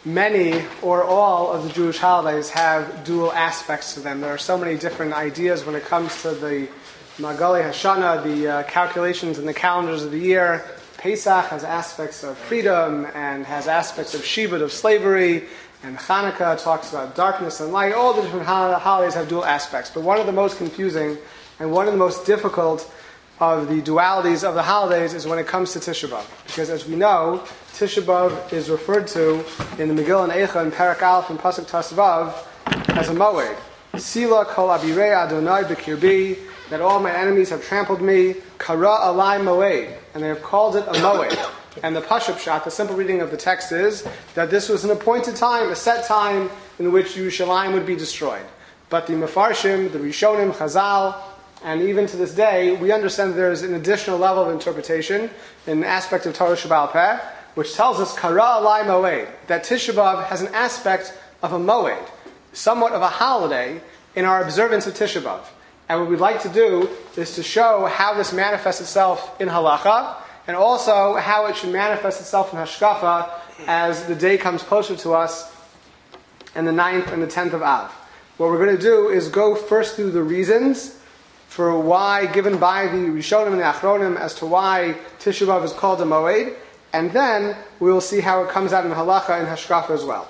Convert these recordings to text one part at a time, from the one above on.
many or all of the Jewish holidays have dual aspects to them. There are so many different ideas when it comes to the Magali Hashana, the calculations and the calendars of the year. Pesach has aspects of freedom and has aspects of Shibud, of slavery, and Hanukkah talks about darkness and light. All the different holidays have dual aspects, but one of the most confusing and one of the most difficult of the dualities of the holidays is when it comes to Tisha B'Av. Because as we know, Tisha B'Av is referred to in the Megillah and Eicha and Perek Aleph and Pasuk Tasvav as a Moed. Sila kol abirei Adonai b'kirbi, that all my enemies have trampled me. Kara alai Moed, and they have called it a Moed. And the Pashup Pshat, the simple reading of the text is that this was an appointed time, a set time in which Yerushalayim would be destroyed. But the Mefarshim, the Rishonim, Chazal, and even to this day, we understand that there is an additional level of interpretation in an aspect of Torah Shebaal Peh, which tells us, Kara alai Moed, that Tisha B'Av has an aspect of a Moed, somewhat of a holiday in our observance of Tisha B'Av. And what we'd like to do is to show how this manifests itself in halacha, and also how it should manifest itself in hashkafa as the day comes closer to us, and the 9th and the 10th of Av. What we're going to do is go first through the reasons for why, given by the Rishonim and the Achronim, as to why Tisha B'Av is called a Moed, and then we will see how it comes out in halacha and hashkafa as well.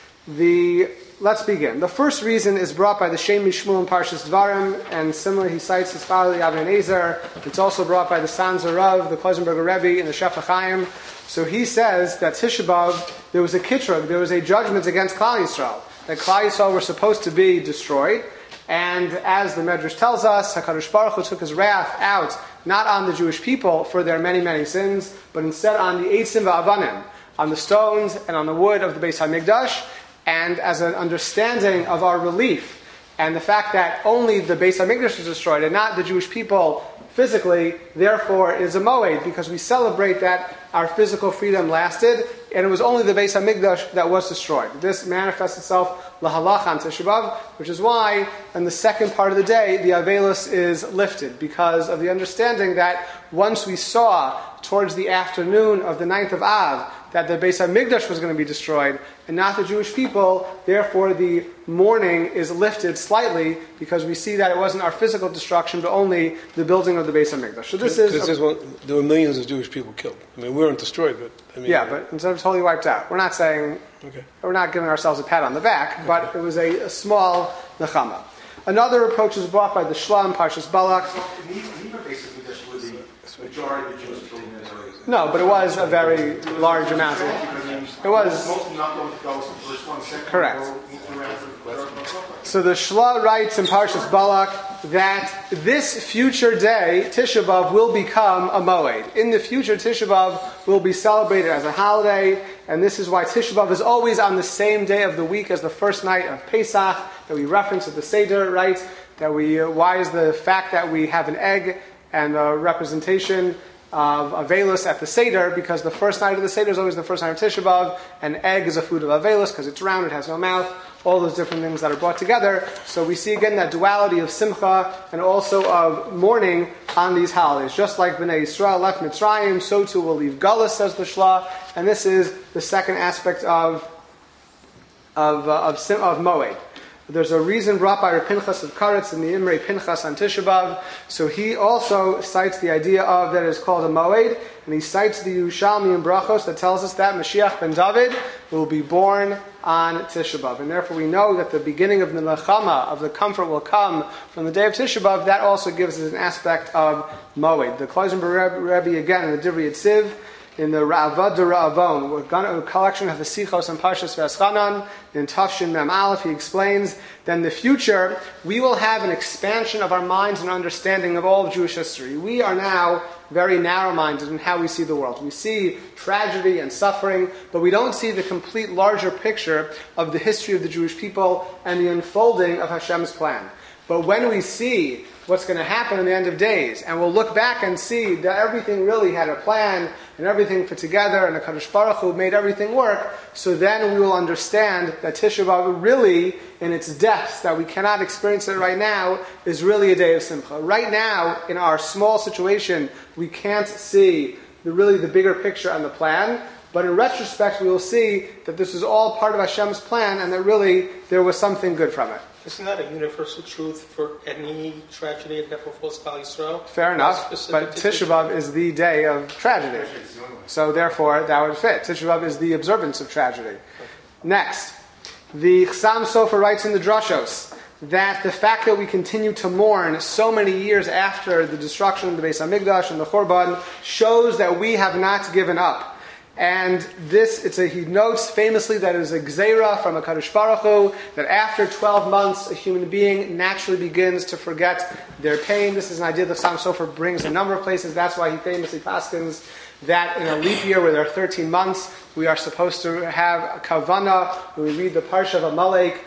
Let's begin. The first reason is brought by the Shem Mishmul and Parshas Dvarim, and similarly he cites his father Yavnei Ezer. It's also brought by the Sanzer Rav, the Kloisenberger Rebbe, and the Shef HaChaim. So he says that Tisha B'Av, there was a kitrug, there was a judgment against Klal Yisrael, that Klal Yisrael were supposed to be destroyed. And as the Medrash tells us, HaKadosh Baruch Hu took his wrath out, not on the Jewish people for their many, many sins, but instead on the Eitzim V'Avanim, on the stones and on the wood of the Beis HaMikdash. And as an understanding of our relief and the fact that only the Beis HaMikdash was destroyed and not the Jewish people physically, therefore it is a Moed, because we celebrate that our physical freedom lasted and it was only the Beis HaMikdash that was destroyed. This manifests itself lahalacha on Tisha B'Av, which is why in the second part of the day the Avelus is lifted, because of the understanding that once we saw towards the afternoon of the 9th of Av that the Beis HaMikdash was going to be destroyed and not the Jewish people, therefore the mourning is lifted slightly, because we see that it wasn't our physical destruction but only the building of the Beis HaMikdash. So this is... there were millions of Jewish people killed. I mean, we weren't destroyed, but... but instead of totally wiped out. We're not saying... Okay. We're not giving ourselves a pat on the back, but it was a small nechama. Another approach is brought by the Shla and Parshas Balak. Majority of the Jewish people in Israel. No, but it was a very large amount. It was mostly not going to go to the first one, second. Correct. So the Shla writes in Parshas Balak that this future day, Tisha B'Av, will become a Moed. In the future, Tisha B'Av will be celebrated as a holiday, and this is why Tisha B'Av is always on the same day of the week as the first night of Pesach that we reference at the Seder, right? Why is the fact that we have an egg and a representation of Avelus at the Seder, because the first night of the Seder is always the first night of Tisha B'Av, and egg is a food of Avelus because it's round, it has no mouth, all those different things that are brought together. So we see again that duality of Simcha and also of mourning on these holidays. Just like Bnei Yisrael left Mitzrayim, so too will leave Galus, says the Shla, and this is the second aspect of Moed. There's a reason brought by Rav Pinchas of Karetz in the Imrei Pinchas on Tisha B'Av. So he also cites the idea of that it is called a Moed, and he cites the Yerushalmi in Brachos that tells us that Mashiach ben David will be born on Tisha B'Av. And therefore we know that the beginning of the Nechama, of the comfort, will come from the day of Tisha B'Av. That also gives us an aspect of Moed. The Kloisenberger Rebbe again in the Divrei Yitziv, in the Ra'avad Ra'avon, a collection of the Sichos and Parshas V'Eschanan, in Tafshin Mem Aleph, he explains that in the future we will have an expansion of our minds and understanding of all of Jewish history. We are now very narrow-minded in how we see the world. We see tragedy and suffering, but we don't see the complete larger picture of the history of the Jewish people and the unfolding of Hashem's plan. But when we see what's going to happen in the end of days, and we'll look back and see that everything really had a plan and everything put together, and the Kadosh Baruch Hu made everything work, so then we will understand that Tisha B'Av really, in its depths, that we cannot experience it right now, is really a day of Simcha. Right now, in our small situation, we can't see the bigger picture and the plan, But in retrospect, we will see that this was all part of Hashem's plan and that really there was something good from it. Isn't that a universal truth for any tragedy that befalls Klal Yisrael? Fair enough, but Tisha B'Av is the day of tragedy. So therefore, that would fit. Tisha B'Av is the observance of tragedy. Next, the Chassam Sofer writes in the Drashos that the fact that we continue to mourn so many years after the destruction of the Beis HaMikdash and the Churban shows that we have not given up. And he notes famously that it is a gzeira from a Kadosh Baruch Hu, that after 12 months a human being naturally begins to forget their pain. This is an idea that Chassam Sofer brings a number of places. That's why he famously paskins that in a leap year where there are 13 months, we are supposed to have a kavana when we read the Parsha of Amalek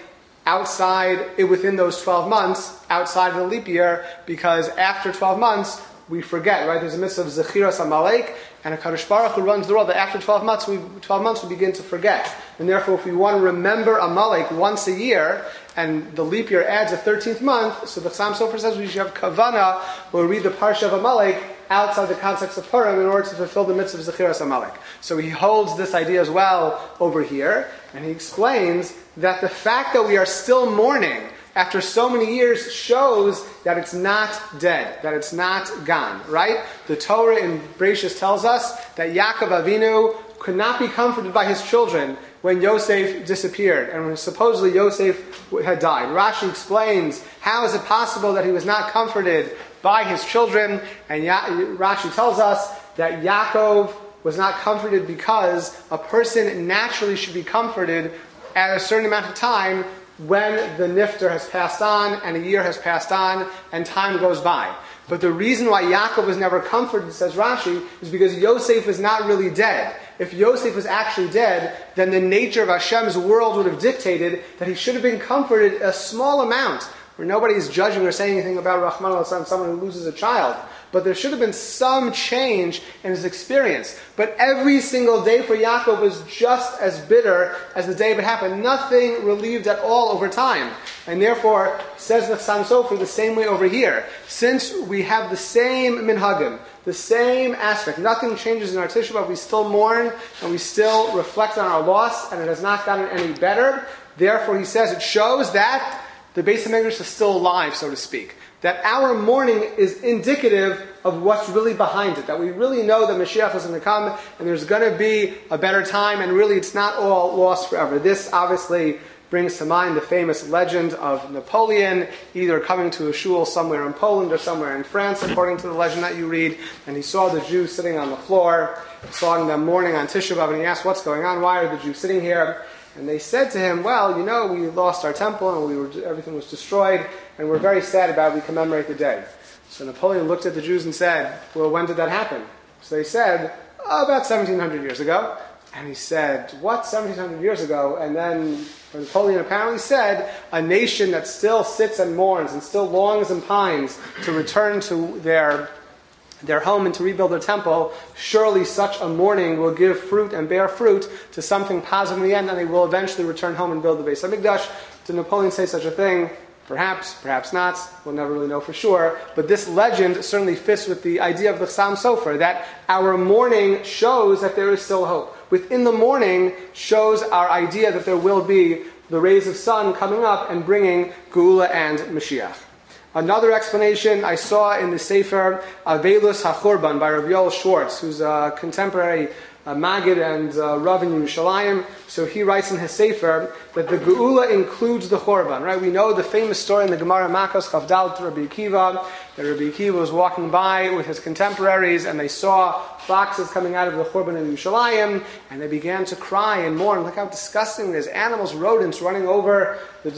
within those 12 months, outside of the leap year, because after 12 months, we forget, right? There's a mitzvah of Zechiras Amalek, and a Kadosh Baruch Hu runs the world that after 12 months we begin to forget. And therefore, if we want to remember Amalek once a year, and the leap year adds a 13th month, so the Chassam Sofer says we should have kavana when we read the Parsha of Amalek outside the context of Purim in order to fulfill the mitzvah of Zechiras Amalek. So he holds this idea as well over here, and he explains that the fact that we are still mourning after so many years shows that it's not dead, that it's not gone, right? The Torah in Bereshis tells us that Yaakov Avinu could not be comforted by his children when Yosef disappeared and when supposedly Yosef had died. Rashi explains, how is it possible that he was not comforted by his children? And Rashi tells us that Yaakov was not comforted because a person naturally should be comforted at a certain amount of time when the nifter has passed on and a year has passed on and time goes by. But the reason why Yaakov was never comforted, says Rashi, is because Yosef is not really dead. If Yosef was actually dead, then the nature of Hashem's world would have dictated that he should have been comforted a small amount, where nobody is judging or saying anything about Rahman al-Sam, someone who loses a child. But there should have been some change in his experience. But every single day for Yaakov was just as bitter as the day it happened. Nothing relieved at all over time. And therefore, says the Chassam Sofer the same way over here. Since we have the same minhagim, the same aspect, nothing changes in our Tisha B'Av, we still mourn and we still reflect on our loss, and it has not gotten any better. Therefore, he says it shows that the Beis HaMikdash is still alive, so to speak. That our mourning is indicative of what's really behind it. That we really know that Mashiach is going to come and there's going to be a better time, and really it's not all lost forever. This obviously brings to mind the famous legend of Napoleon, either coming to a shul somewhere in Poland or somewhere in France, according to the legend that you read, and he saw the Jews sitting on the floor, saw them mourning on Tisha B'Av, and he asked, what's going on? Why are the Jews sitting here? And they said to him, well, we lost our temple and everything was destroyed, and we're very sad about it. We commemorate the day. So Napoleon looked at the Jews and said, well, when did that happen? So they said, about 1700 years ago. And he said, what, 1700 years ago? And then Napoleon apparently said, a nation that still sits and mourns and still longs and pines to return to their home and to rebuild their temple, surely such a mourning will give fruit and bear fruit to something positive in the end, and they will eventually return home and build the Beis HaMikdash. Did Napoleon say such a thing? Perhaps, perhaps not. We'll never really know for sure. But this legend certainly fits with the idea of the Chassam Sofer, that our mourning shows that there is still hope. Within the mourning shows our idea that there will be the rays of sun coming up and bringing Geula and Mashiach. Another explanation I saw in the Sefer Avelus HaChurban by Rav Yoel Schwartz, who's a contemporary Maggid and Rav in Yerushalayim. So he writes in his Sefer that the Geula includes the Churban. Right? We know the famous story in the Gemara Makos Chavdal to Rabbi Akiva, that Rabbi Akiva was walking by with his contemporaries and they saw foxes coming out of the Churban in Yerushalayim, and they began to cry and mourn. Look how disgusting. There's animals, rodents running over the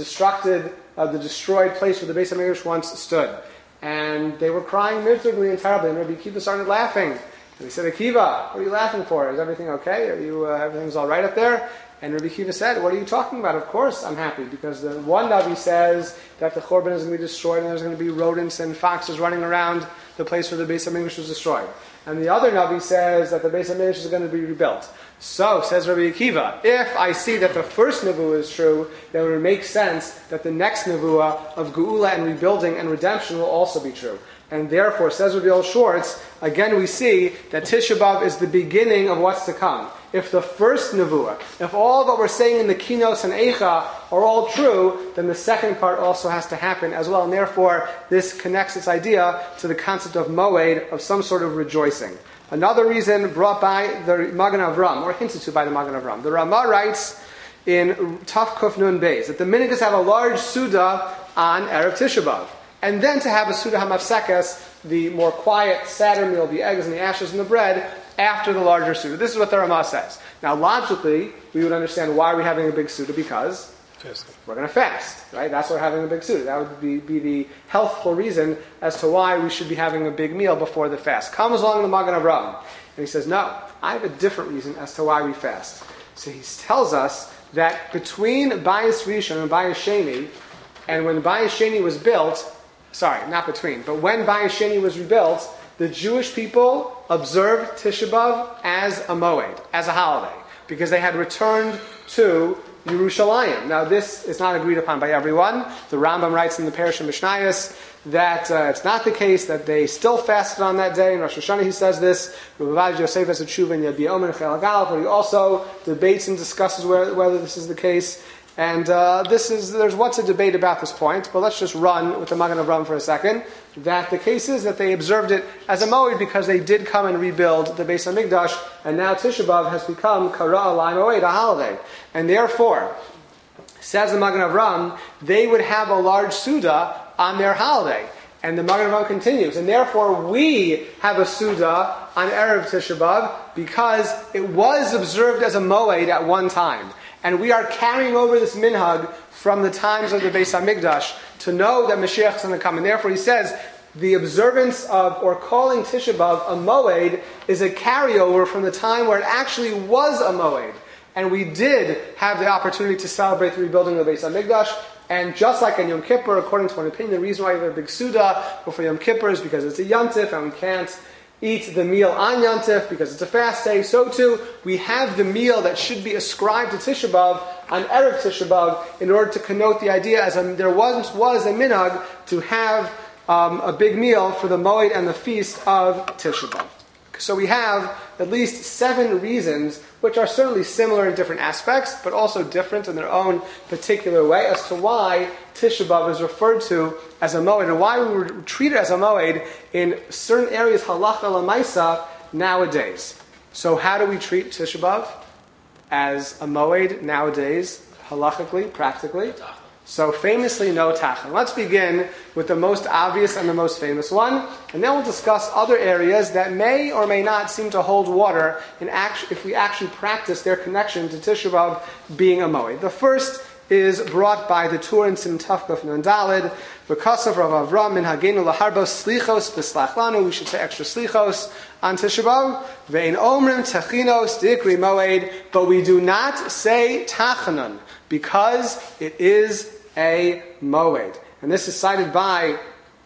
destroyed place where the Beis HaMikdash once stood. And they were crying miserably and terribly, and Rabbi Akiva started laughing. And he said, Akiva, what are you laughing for? Is everything okay? Everything's all right up there? And Rabbi Akiva said, what are you talking about? Of course I'm happy, because the one Navi says that the Churban is going to be destroyed and there's going to be rodents and foxes running around the place where the Beis HaMikdash was destroyed. And the other Navi says that the Beis HaMikdash is going to be rebuilt. So, says Rabbi Akiva, if I see that the first Nevuah is true, then it would make sense that the next Nevuah of Geula and rebuilding and redemption will also be true. And therefore, says Rav Yoel Schwartz, again we see that Tisha B'Av is the beginning of what's to come. if the first nevuah, if all that we're saying in the Kinos and Eicha are all true, then the second part also has to happen as well. And therefore, this connects its idea to the concept of Moed, of some sort of rejoicing. Another reason brought by the Magen Avram, or hinted to by the Magen Avram. The Ramah writes in Taf Kuf Nun Beis that the minhag is to have a large Suda on Erev Tisha B'Av, and then to have a Suda HaMafsekes, the more quiet, sadder meal, the eggs and the ashes and the bread, after the larger Suda. This is what the Ramah says. Now, logically, we would understand why we're having a big Suda, because we're going to fast, right? That's why we're having a big Suda. That would be the healthful reason as to why we should be having a big meal before the fast. Comes along the Magen Avraham, and he says, no, I have a different reason as to why we fast. So he tells us that between Bayis Rishon and Bayis Sheni, and when Bayis Sheni was built, sorry, not between, but when Bayis Sheni was rebuilt, the Jewish people observed Tisha B'Av as a moed, as a holiday, because they had returned to Yerushalayim. Now, this is not agreed upon by everyone. The Rambam writes in the Parish of Mishnayos that it's not the case, that they still fasted on that day. In Rosh Hashanah, he says this. But he also debates and discusses whether this is the case. And there's what's a debate about this point, but let's just run with the Magen Avraham for a second. That the case is that they observed it as a moed because they did come and rebuild the Beis HaMikdash, and now Tisha B'Av has become Kara Alai Moed, a holiday. And therefore, says the Magen Avraham, they would have a large Suda on their holiday. And the Magen Avraham continues, and therefore we have a Suda on Erev Tisha B'Av because it was observed as a moed at one time. And we are carrying over this minhag from the times of the Beis HaMikdash to know that Mashiach is going to come. And therefore he says, the observance of, or calling Tisha B'Av a moed is a carryover from the time where it actually was a moed. And we did have the opportunity to celebrate the rebuilding of the Beis HaMikdash. And just like in Yom Kippur, according to one opinion, the reason why we have a big Suda before Yom Kippur is because it's a Yontif and we can't eat the meal on Yontif because it's a fast day. So too, we have the meal that should be ascribed to Tisha B'Av on Erev Tisha B'Av in order to connote the idea as there once was a minhag to have a big meal for the Moed and the feast of Tisha B'Av. So we have at least 7 reasons, which are certainly similar in different aspects, but also different in their own particular way, as to why Tisha B'Av is referred to as a moed, and why we would treat it as a moed in certain areas halacha l'maisa nowadays. So how do we treat Tisha B'Av as a moed nowadays, halachically, practically? So famously, no tachan. Let's begin with the most obvious and the most famous one, and then we'll discuss other areas that may or may not seem to hold water if we actually practice their connection to Tisha B'Av being a moed. The first is brought by the Tur in Sim Tafkuf Nun Daled, because of Rav Avram min Hagenu laharba slichos b'slach lanu. We should say extra slichos on Tisha B'Av. Ve'in omrim tachinos dikri moed, but we do not say tachanon because it is a moed. And this is cited by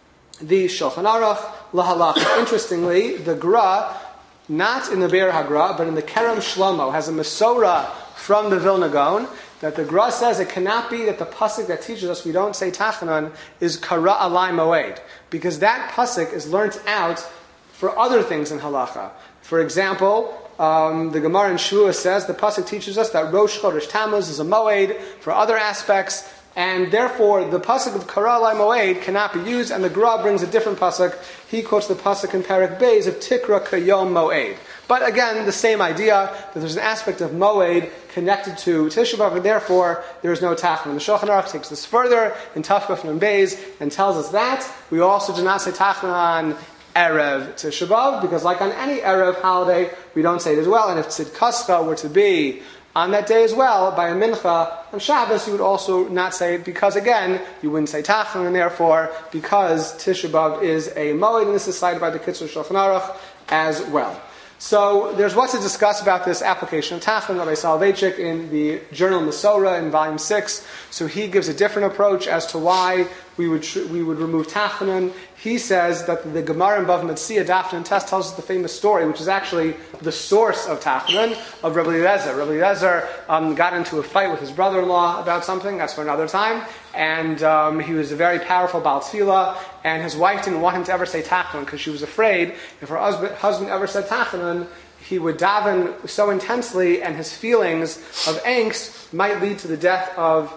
the Shulchan Aruch Lahalacha. Interestingly, the Gra, not in the Be'er HaGra, but in the Kerem Shlomo, has a Masorah from the Vilna Gaon, that the Gra says it cannot be that the pasuk that teaches us we don't say tachanan is kara alai moed, because that pasuk is learnt out for other things in halacha. For example, the Gemara in Shua says the pasuk teaches us that Rosh Chodesh Tammuz is a moed for other aspects, and therefore the pasuk of kara alai moed cannot be used. And the Gra brings a different pasuk. He quotes the pasuk in Perek Beis of Tikra Kayom Moed. But again, the same idea, that there's an aspect of moed connected to Tisha B'Av, and therefore there is no tachanun. The Shulchan Aruch takes this further in Tafkuf Nun Beis and tells us that we also do not say tachanun on Erev Tisha B'Av, because like on any Erev holiday, we don't say it as well. And if Tzidkascha were to be on that day as well, by a mincha on Shabbos, you would also not say it, because again, you wouldn't say tachanun, and therefore, because Tisha B'Av is a moed, and this is cited by the Kitzur Shulchan Aruch as well. So there's what to discuss about this application of tachanun. Rabbi Soloveitchik in the Journal Masorah in Volume 6, so he gives a different approach as to why we would remove tachanun. He says that the Gemara in Bav Metzia, Daf and Test, tells us the famous story, which is actually the source of tachanun, of Rabbi Eliezer. Rabbi Eliezer got into a fight with his brother-in-law about something. That's for another time. And he was a very powerful Baal Tefillah, and his wife didn't want him to ever say tachanun because she was afraid if her husband ever said tachanun, he would daven so intensely, and his feelings of angst might lead to the death of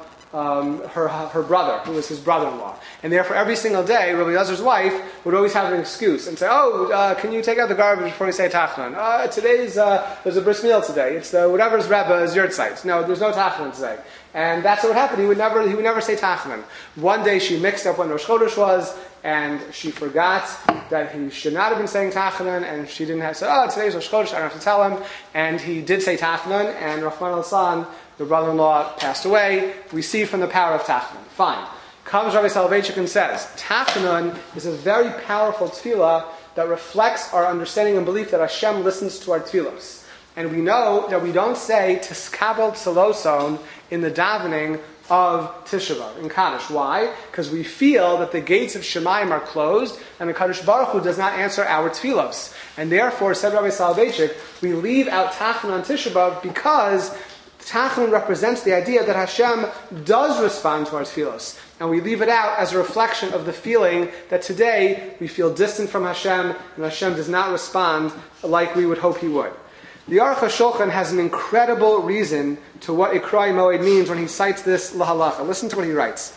her brother, who was his brother-in-law. And therefore, every single day, Rabbi Elazar's wife would always have an excuse and say, can you take out the garbage before you say Tachnan? There's a bris milah today. It's whatever's Rebbe is yurtzeit. No, there's no Tachnan today. And that's what happened. He would never say Tachnan. One day she mixed up when Rosh Chodesh was, and she forgot that he should not have been saying Tachnan, and she didn't have to say, today's Rosh Chodesh, I don't have to tell him. And he did say Tachnan, and Rahman al-San, the brother-in-law, passed away. We see from the power of Tachnan. Fine. Comes Rabbi Soloveitchik and says, Tachnan is a very powerful tefillah that reflects our understanding and belief that Hashem listens to our tefillos. And we know that we don't say Tiskabel Tzaloson in the davening of Tisha B'Av, in Kaddish. Why? Because we feel that the gates of Shemayim are closed and the Kadosh Baruch Hu does not answer our tefillos. And therefore, said Rabbi Soloveitchik, we leave out Tachnan on Tisha B'Av because Tachnan represents the idea that Hashem does respond to our tefillos. And we leave it out as a reflection of the feeling that today we feel distant from Hashem and Hashem does not respond like we would hope He would. The Aruch HaShulchan has an incredible reason to what Ikroi Moed means when he cites this lahalacha. Listen to what he writes.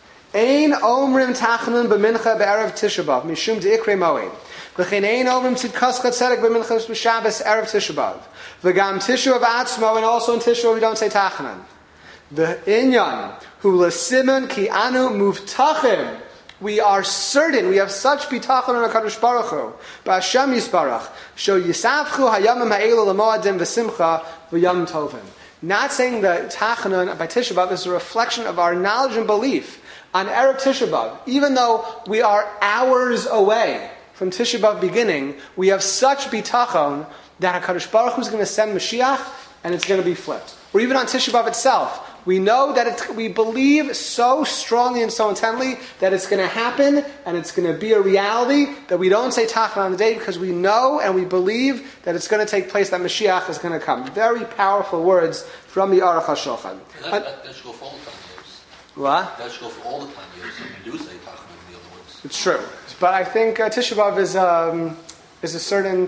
Ein omrim tachnan b'mincha be'erev Tisha B'Av mishum de'ikrei Moed. V'chein ein omrim tzidkas chatzedek b'mincha b'Shabbos erev Tisha B'Av. V'gam Tisha B'Av atzmo, and also in Tisha B'Av we don't say tachnan. The inyan hu l'siman ki anu muvtachim. We are certain, we have such bitachon on HaKadosh Baruch Hu, b'Hashem Yisbarach, sho yisavchu hayamim ha'elu l'moadim v'simcha v'yam tovim. Not saying that Tachnan by Tisha B'Av is a reflection of our knowledge and belief on Erev Tisha B'Av. Even though we are hours away from Tisha B'Av beginning, we have such bitachon that HaKadosh Baruch Hu is going to send Mashiach and it's going to be flipped. Or even on Tisha B'Av itself, we know that we believe so strongly and so intently that it's going to happen and it's going to be a reality that we don't say Tachnan on the day because we know and we believe that it's going to take place, that Mashiach is going to come. Very powerful words from the Aruch HaShulchan. That should go for all the time years. What? That should go for all the time years. You do say Tachnan in the other words. It's true. But I think Tisha B'Av is a certain...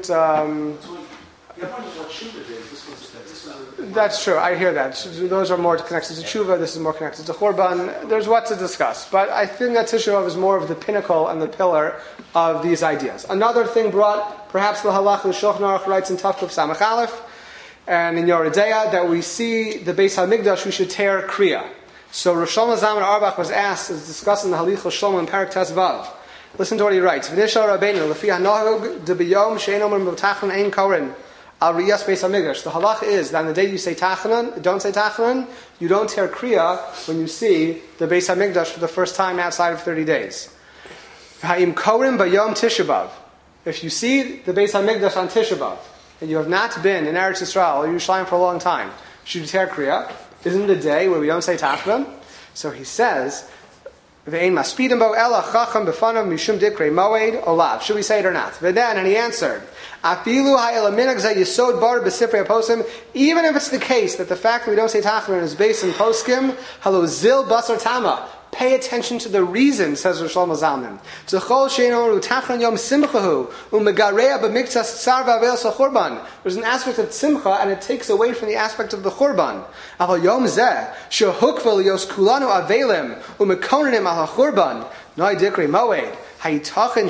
That's true. I hear that. Those are more connected to tshuva. This is more connected to churban. There's what to discuss, but I think that Tisha B'Av is more of the pinnacle and the pillar of these ideas. Another thing brought, perhaps the halach the Shulchan Aruch writes in Tafkuf Samach Aleph and in Yoreh De'ah that we see the Beis Hamikdash we should tear kriya. So Rosh Shlomo Zalman Auerbach was asked, is discussing the Halichos Shlomo in Parak Tes Vav. Listen to what he writes. V'nishal Rabbeinu lefi hanohug debiyom she'en omer b'tachnan ein korin. Al Riyas Beis HaMikdash. The halach is that on the day you say Tachnan, don't say Tachnan, you don't tear Kriya when you see the Beis HaMikdash for the first time outside of 30 days. Ha'im Korim B'Yom Tisha B'Av. If you see the Beis HaMikdash on Tisha B'Av, and you have not been in Eretz Yisrael or Yerushalayim for a long time, should you tear Kriya? Isn't it a day where we don't say Tachnan? So he says, V'ein maspidim bo ela chacham b'fanav mishum dikrei moed olav. Should we say it or not? V'den, and he answered, Afilu ha'elaminag zeh yisod bar b'sifrei aposim. Even if it's the case that the fact that we don't say Tachnan is based in poskim, halo zil basar tama. Pay attention to the reason, says Rosh Shlomo Zalman. Tzachol she'enoru Tachnan yom simchahu u'megareya b'miktzas tzar v'avel sa'churban. There's an aspect of simcha, and it takes away from the aspect of the churban. Aval yom zeh shehukvel yos kulanu avelim u'mekonenim al ha'churban noi dikrei moed. How could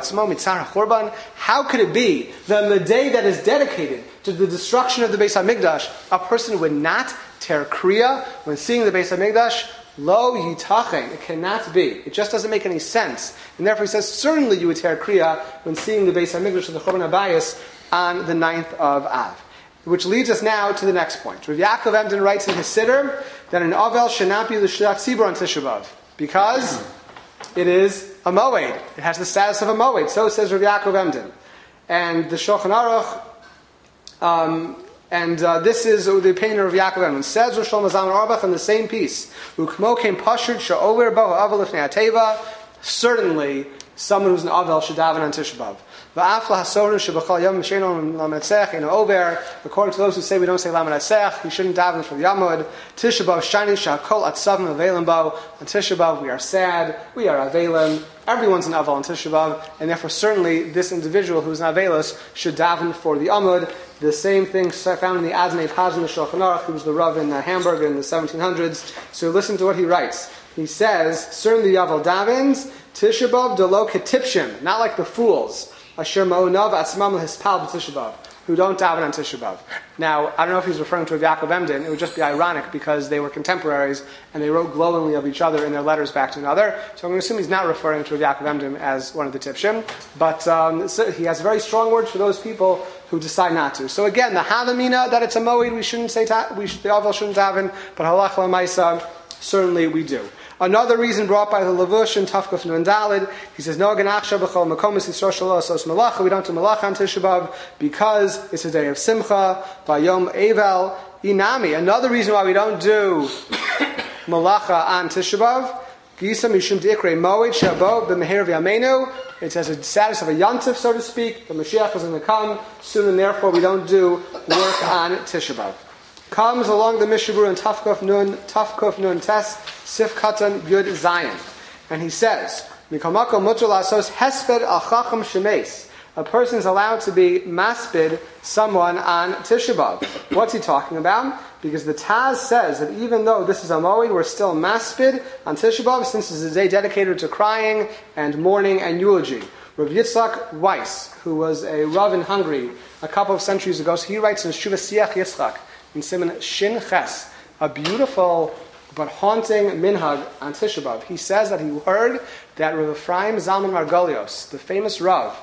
it be that on the day that is dedicated to the destruction of the Beis HaMikdash, a person would not tear kriya when seeing the Beis HaMikdash? Lo yitachen. It cannot be. It just doesn't make any sense. And therefore he says, certainly you would tear kriya when seeing the Beis HaMikdash of the Churban Abayis on the 9th of Av. Which leads us now to the next point. Rav Yaakov Emden writes in his Siddur that an Avel should not be l'shliach tzibur on Tisha B'Av because it is a moed. It has the status of a moed. So says Rav Yaakov Emden. And the Shulchan Aruch, this is the opinion of Rav Yaakov Emden. Says Rosh Shlomo Zalman Auerbach in the same piece. Ukmo came pashut sha'over bo ha'avel lifnei ha'teva. Certainly, someone who's an avel should daven on Tisha B'Av. According to those who say we don't say Lamed Hatzech, you shouldn't daven for the Yamud. Tisha B'Av shani shakol atzavim avelim bo. On Tisha B'Av we are sad, we are avelim. Everyone's an avel on Tisha B'Av, and therefore certainly this individual who's an avelos should daven for the Amud. The same thing found in the Adnei Pazin, the Shulchan Aruch, who was the Rav in Hamburg in the 1700s. So listen to what he writes. He says, certainly Yavel davens, Tisha B'Av delo ketipshim, not like the fools, asher ma'onav atzmam lehispal b'Tisha B'Av, who don't daven on Tisha B'Av. Now, I don't know if he's referring to Rav Yaakov Emden. It would just be ironic because they were contemporaries and they wrote glowingly of each other in their letters back to another. So I'm going to assume he's not referring to Rav Yaakov Emden as one of the Tipshim. But so he has very strong words for those people who decide not to. So again, the Havamina that it's a Moed, we shouldn't say, the Avel shouldn't daven, but Halach L'Maisa, certainly we do. Another reason brought by the Levush in Tafkuf Nun Dalid, he says, No Ganachsha B'chol Makomis Yisroel Shelo Asos Malacha. We don't do Malacha on Tisha B'Av because it's a day of Simcha, Vayom Evel Inami. Another reason why we don't do Malacha on Tisha B'Av, Gisa Mishum Dikrei Moed Shabo B'Meher V'Yameinu. It has a status of a Yantif, so to speak. The Mashiach is going to come soon, and therefore we don't do work on Tisha B'Av. Comes along the Mishabur in Tafkuf Nun Tes Sif Katan Yud Zayin, and he says, "Mikamako mutar lasos hesped al chacham shemes." A person is allowed to be maspid someone on Tisha B'Av. What's he talking about? Because the Taz says that even though this is a Moed, we're still maspid on Tisha B'Av, since this is a day dedicated to crying and mourning and eulogy. Rav Yitzchak Weiss, who was a Rav in Hungary a couple of centuries ago, so he writes in Shuvah Siach Yitzchak in Siman Shin Ches, a beautiful but haunting minhag on Tisha B'Av. He says that he heard that Rav Ephraim Zalman Margolios, the famous Rav,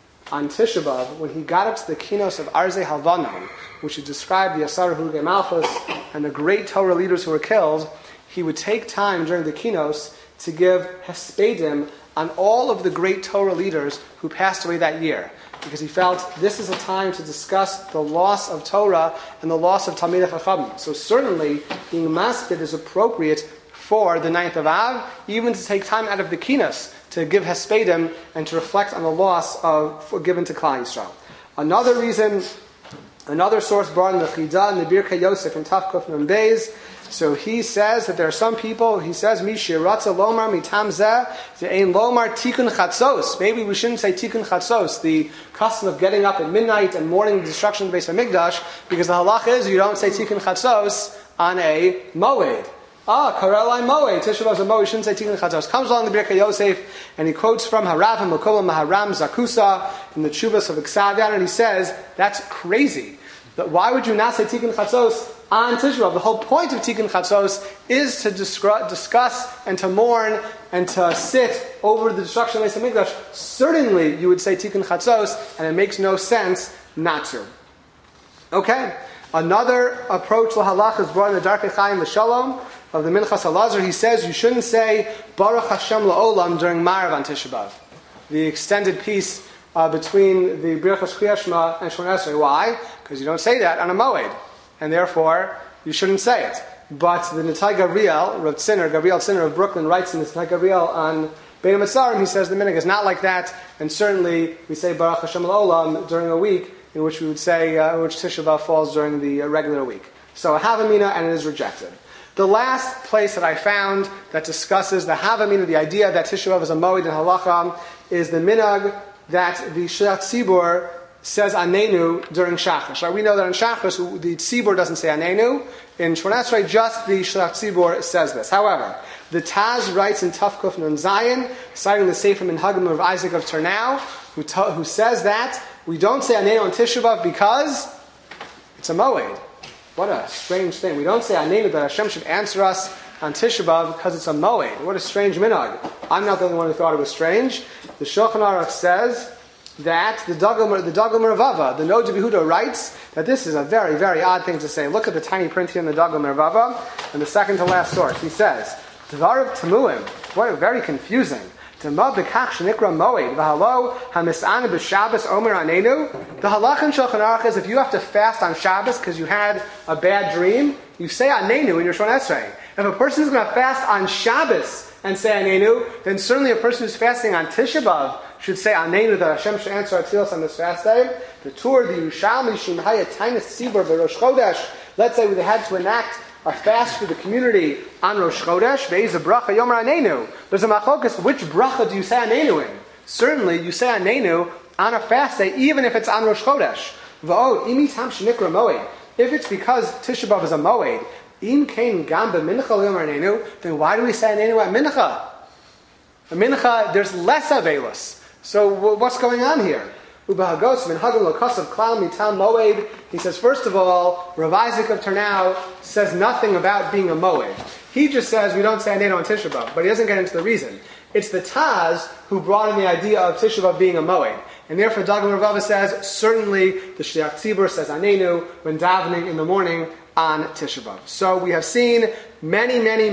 on Tisha B'Av, when he got up to the kinos of Arzei Halvanon, which would describe the Asar Hulugei Malchus and the great Torah leaders who were killed, he would take time during the kinos to give hespedim on all of the great Torah leaders who passed away that year, because he felt this is a time to discuss the loss of Torah and the loss of Talmidei Chachamim. So certainly, being maspid is appropriate for the 9th of Av, even to take time out of the kinos to give hespedim and to reflect on the loss given to Klal Yisrael. Another reason, another source brought in the Chida and the Birkei Yosef in Tafkuf Nun Beis. So he says that there are some people, he says, Mishiratza Lomar Mitam Zeh, Ein Lomar Tikkun Chatzos. Maybe we shouldn't say Tikkun Chatzos, the custom of getting up at midnight and mourning the destruction of the Beis HaMikdash, because the halach is you don't say Tikkun Chatzos on a Moed. Karelai Moed, Tisha B'Av is a Moed, you shouldn't say Tikkun Chatzos. Comes along the Birkei Yosef, and he quotes from Harav and Makola Maharam Zakusa in the Chuvas of Iksavian, and he says, that's crazy. Why would you not say Tikkun Chatzos on Tisha B'Av? The whole point of Tikkun Chatzos is to discuss and to mourn and to sit over the destruction of the Beis HaMikdash. Certainly you would say Tikkun Chatzos, and it makes no sense not to. Okay, another approach to halach is brought in the Darkei Chaim L'Shalom of the Minchas HaLazar. He says you shouldn't say Baruch Hashem La'olam during Marav on Tisha B'Av, the extended piece between the Birchas Kriyas Shema and Shemona Esrei. Why? Because you don't say that on a Moed, and therefore you shouldn't say it. But the Netai Gavriel, Gabriel Tziner of Brooklyn, writes in the Netai Gavriel on Bein HaMetzarim, he says the minhag is not like that, and certainly we say Baruch Hashem L'Olam during a week in which we would say, which Tisha B'Av falls during the regular week. So a Havamina, and it is rejected. The last place that I found that discusses the Havamina, the idea that Tisha B'Av is a Moed in Halacha, is the minhag that the Shliach Tzibur says Anenu during Shachas. Right? We know that in Shachas the Tzibur doesn't say Anenu. In Shemona Esrei, just the Shliach Tzibur says this. However, the Taz writes in Tafkuf Nun Zayin, citing the Sefer Minhagim of Isaac of Turnau, who says that we don't say Anenu on Tisha B'Av because it's a Moed. What a strange thing. We don't say Anenu that Hashem should answer us on Tisha B'Av because it's a Moed. What a strange minhag. I'm not the only one who thought it was strange. The Shulchan Aruch says that the Dagul Mervava, the Noda B'Yehuda, writes that this is a very, very odd thing to say. Look at the tiny print here in the Dagul Mervava, and the second to last source. He says, Dvarav Tamuim, what very confusing. The halach in Shulchan Aruch is if you have to fast on Shabbos because you had a bad dream, you say Anenu in your Shemona Esrei. If a person is going to fast on Shabbos and say Anenu, then certainly a person who's fasting on Tisha B'Av should say Anenu, that Hashem should answer our tefillos on this fast day. The Tur, the Yerushalmi, Shimhaya, Tainus Tzibur, Rosh Chodesh. Let's say they had to enact a fast for the community on Rosh Chodesh. Ve'ez bracha yomer Anenu. There's a machlokas. Which bracha do you say Anenu in? Certainly, you say Anenu on a fast day, even if it's on Rosh Chodesh. V'od, imi tam shenikra moed. If it's because Tisha B'Av is a moed, im kain gam b'mincha l'yom arneinu, then why do we say arneinu at mincha? A mincha, there's less avelus. So what's going on here? Ubahagos min hagam lokasav klal mitam moed. He says, first of all, Rav Isaac of Ternau says nothing about being a moed. He just says we don't say arneinu on Tisha B'Av, but he doesn't get into the reason. It's the Taz who brought in the idea of Tisha B'Av being a moed. And therefore, Dagan Ravava says, certainly the Shliach Tzibur says Anenu when davening in the morning on Tisha B'Av. So we have seen many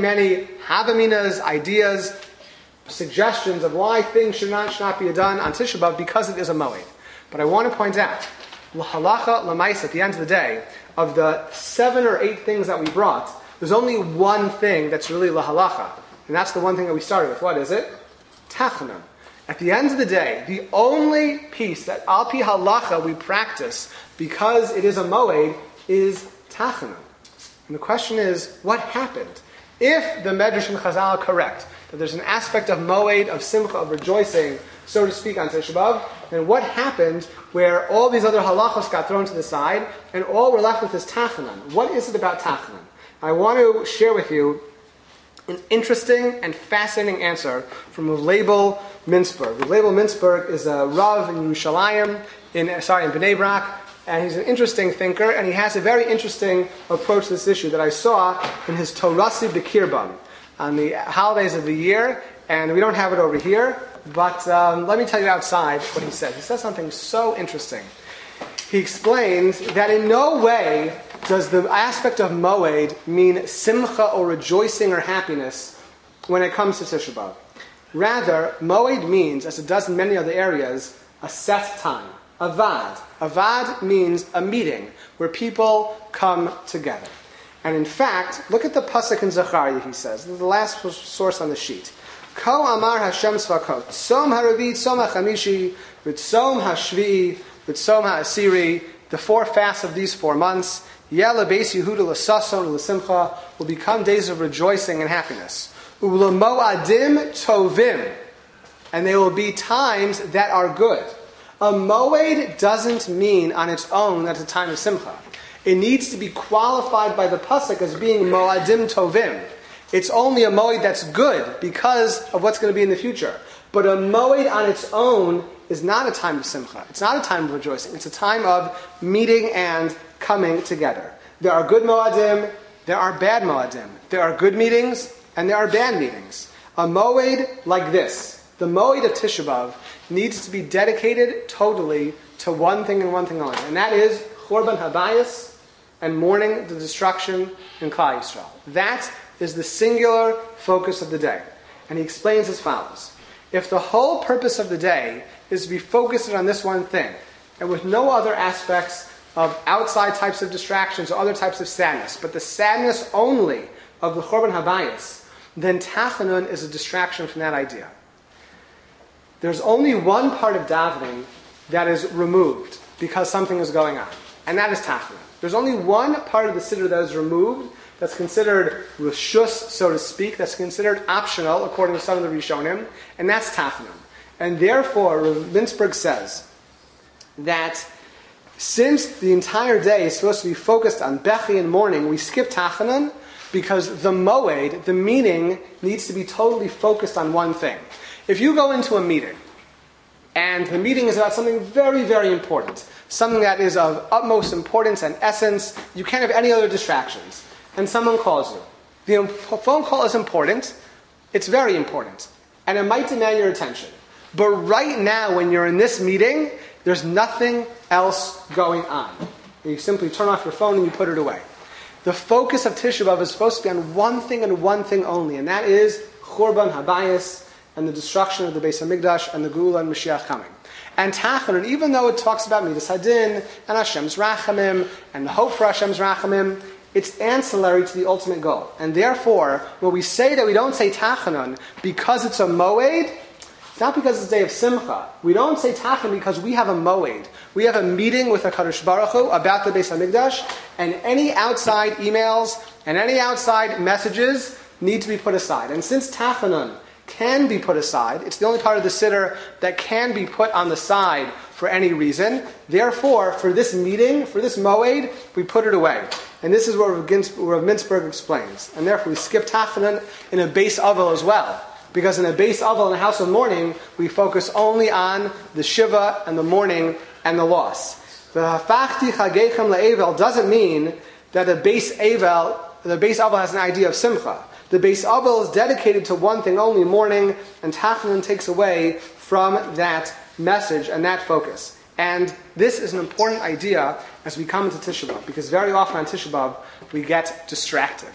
Havaminas, ideas, suggestions of why things should not be done on Tisha B'Av because it is a moed. But I want to point out, L'halacha l'mais at the end of the day, of the 7 or 8 things that we brought, there's only one thing that's really l'halacha. And that's the one thing that we started with. What is it? Tachanun. At the end of the day, the only piece that al pi halacha we practice because it is a moed is tachanun. And the question is, what happened? If the Medrash and Chazal are correct, that there's an aspect of moed, of simcha, of rejoicing, so to speak, on Tisha B'Av, then what happened where all these other halachos got thrown to the side and all we're left with is tachanun? What is it about tachanun? I want to share with you an interesting and fascinating answer from Rav Leibel Mintzberg. Rav Leibel Mintzberg is a Rav in Yerushalayim, in Bnei Brak, and he's an interesting thinker, and he has a very interesting approach to this issue that I saw in his Torasi B'Kirbam on the holidays of the year, and we don't have it over here, but let me tell you outside what he said. He says something so interesting. He explains that in no way does the aspect of moed mean simcha or rejoicing or happiness when it comes to Tisha B'Av. Rather, moed means, as it does in many other areas, a set time, avad. Avad means a meeting where people come together. And in fact, look at the pasuk in Zechariah, he says, the last source on the sheet. Ko amar Hashem Tzvakot, tzom haravi, tzom hachamishi, v'tzom hashvi, v'tzom ha'asiri, the 4 fasts of these 4 months, Yela Beis Yehuda l'sason l'simcha, will become days of rejoicing and happiness. U'l'mo'adim tovim, and they will be times that are good. A moed doesn't mean on its own that it's a time of simcha. It needs to be qualified by the pasuk as being mo'adim tovim. It's only a moed that's good because of what's going to be in the future. But a moed on its own is not a time of simcha. It's not a time of rejoicing. It's a time of meeting and coming together. There are good moadim, there are bad moadim. There are good meetings and there are bad meetings. A moed like this, the moed of Tisha B'Av, needs to be dedicated totally to one thing and one thing only. And that is Chorban Habayis and mourning the destruction in Klal Yisrael. That is the singular focus of the day. And he explains as follows. If the whole purpose of the day is to be focused on this one thing, and with no other aspects of outside types of distractions or other types of sadness, but the sadness only of the Chorban Habayis, then Tachanun is a distraction from that idea. There's only one part of davening that is removed because something is going on, and that is Tachanun. There's only one part of the Siddur that is removed that's considered reshus, so to speak, that's considered optional according to some of the Rishonim, and that's Tachanun. And therefore, Rav Mintzberg says that since the entire day is supposed to be focused on Bechi and mourning, we skip Tachanun because the moed, the meaning, needs to be totally focused on one thing. If you go into a meeting, and the meeting is about something very, very important, something that is of utmost importance and essence, you can't have any other distractions, and someone calls you. The phone call is important, it's very important, and it might demand your attention. But right now, when you're in this meeting, there's nothing else going on. You simply turn off your phone and you put it away. The focus of Tisha B'Av is supposed to be on one thing and one thing only, and that is Chorban Habayis and the destruction of the Beis HaMikdash and the Geula and Mashiach coming. And Tachanun, even though it talks about Midas Hadin and Hashem's Rachamim and the hope for Hashem's Rachamim, it's ancillary to the ultimate goal. And therefore, when we say that we don't say Tachanun because it's a moed, it's not because it's a day of Simcha. We don't say Tachanun because we have a moed. We have a meeting with HaKadosh Baruch Hu about the Beis HaMikdash, and any outside emails and any outside messages need to be put aside. And since Tachanun can be put aside. It's the only part of the Siddur that can be put on the side for any reason. Therefore, for this meeting, for this Moed, we put it away. And this is what Rav Mintzberg explains. And therefore, we skip Tachanun in a base Avel as well. Because in a base Avel, in the house of mourning, we focus only on the Shiva and the mourning and the loss. The Hafachti Chagechem LeEvel doesn't mean that the base Avel has an idea of Simcha. The base Avel is dedicated to one thing only, mourning, and Tachanun takes away from that message and that focus. And this is an important idea as we come into Tisha B'Av, because very often on Tisha B'Av we get distracted.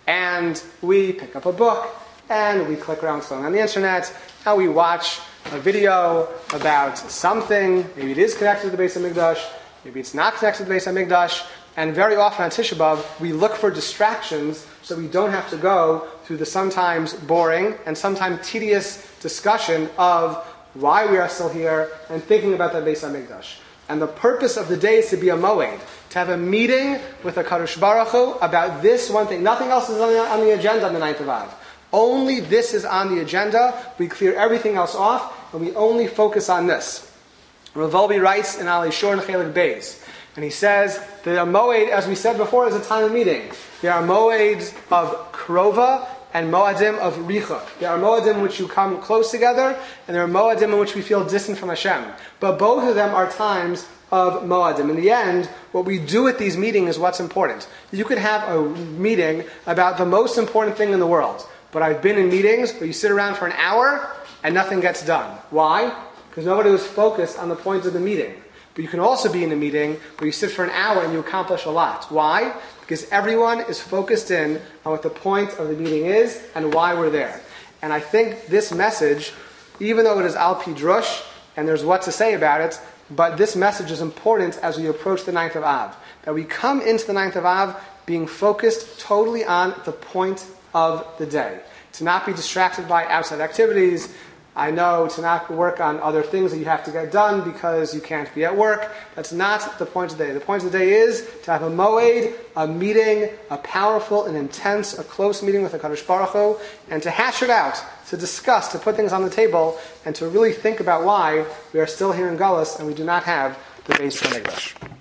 And we pick up a book, and we click around slowly on the internet, and we watch a video about something. Maybe it is connected to the Beis HaMikdash, maybe it's not connected to the Beis HaMikdash. And very often on Tisha B'Av, we look for distractions so we don't have to go through the sometimes boring and sometimes tedious discussion of why we are still here and thinking about the Beis HaMikdash. And the purpose of the day is to be a moed, to have a meeting with a Kadosh Baruch Hu about this one thing. Nothing else is on the agenda on the 9th of Av. Only this is on the agenda. We clear everything else off, and we only focus on this. Rav Wolbe writes in Alei Shor and Chelik Beis, and he says that a moed, as we said before, is a time of meeting. There are moeds of krova and moadim of richuk. There are moadim in which you come close together, and there are moadim in which we feel distant from Hashem. But both of them are times of moadim. In the end, what we do at these meetings is what's important. You could have a meeting about the most important thing in the world, but I've been in meetings where you sit around for an hour and nothing gets done. Why? Because nobody was focused on the point of the meeting. But you can also be in a meeting where you sit for an hour and you accomplish a lot. Why? Because everyone is focused in on what the point of the meeting is and why we're there. And I think this message, even though it is Al Pi Drush, and there's what to say about it, but this message is important as we approach the 9th of Av. That we come into the 9th of Av being focused totally on the point of the day. To not be distracted by outside activities. I know to not work on other things that you have to get done because you can't be at work. That's not the point of the day. The point of the day is to have a moed, a meeting, a powerful and intense, a close meeting with the Kadosh Baruch Hu, and to hash it out, to discuss, to put things on the table, and to really think about why we are still here in Galus and we do not have the Beis HaMikdash.